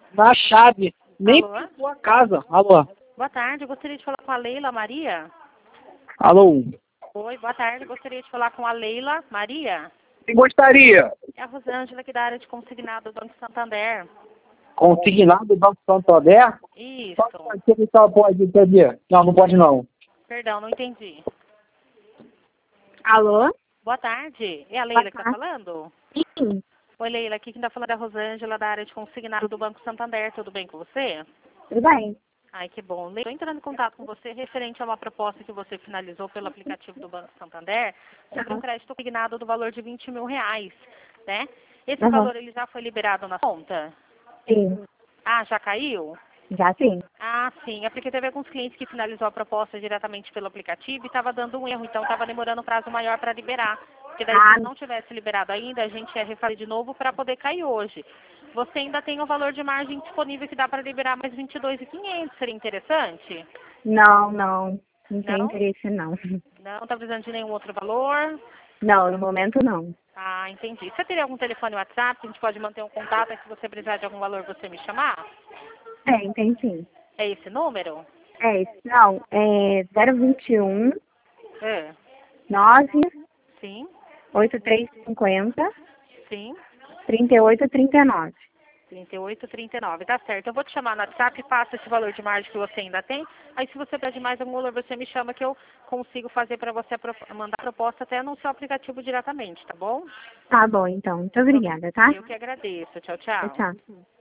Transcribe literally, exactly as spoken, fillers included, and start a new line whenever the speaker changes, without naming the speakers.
na chave. Nem
Alô?
pintou a casa. Alô?
Boa tarde, eu gostaria de falar com a Leila Maria.
Alô?
Oi, boa tarde, eu gostaria de falar com a Leila Maria.
Quem gostaria?
É a Rosângela aqui da área de consignado do Banco Santander.
Consignado do Banco Santander?
Isso.
Só que ele só pode, quer dizer, não, não pode não.
Perdão, não entendi.
Alô?
Boa tarde. É a Leila que está falando?
Sim.
Oi, Leila, aqui quem está falando é a Rosângela da área de consignado do Banco Santander. Tudo bem com você?
Tudo bem.
Ai, que bom. Leila, estou entrando em contato com você referente a uma proposta que você finalizou pelo aplicativo do Banco Santander sobre um crédito consignado do valor de vinte mil reais, né? Esse
Uhum.
valor ele já foi liberado na conta?
Sim.
Ah, já caiu?
Já sim.
Ah, sim. É porque teve alguns clientes que finalizou a proposta diretamente pelo aplicativo e estava dando um erro, então estava demorando um prazo maior para liberar. Porque daí
Ah.
se não tivesse liberado ainda, a gente ia refazer de novo para poder cair hoje. Você ainda tem o valor de margem disponível que dá para liberar mais vinte e dois mil e quinhentos. Seria interessante?
Não, não. Não tem
Não?
interesse, não.
Não está precisando de nenhum outro valor?
Não, no momento não.
Ah, entendi. Você teria algum telefone WhatsApp? A gente pode manter um contato, e se você precisar de algum valor, você me chamar?
Tem, tem sim.
É esse número?
É isso. Não, é zero vinte e um,
É.
nove,
Sim,
oito três cinco zero,
sim.
trinta e oito trinta e nove.
trinta e oito, trinta e nove, tá certo. Eu vou te chamar no WhatsApp e passa esse valor de margem que você ainda tem. Aí se você pede mais algum valor, você me chama que eu consigo fazer para você a pro- mandar a proposta até no seu aplicativo diretamente, tá bom?
Tá bom, então. Muito obrigada, tá?
Eu que agradeço. Tchau, tchau.
Tchau, tchau.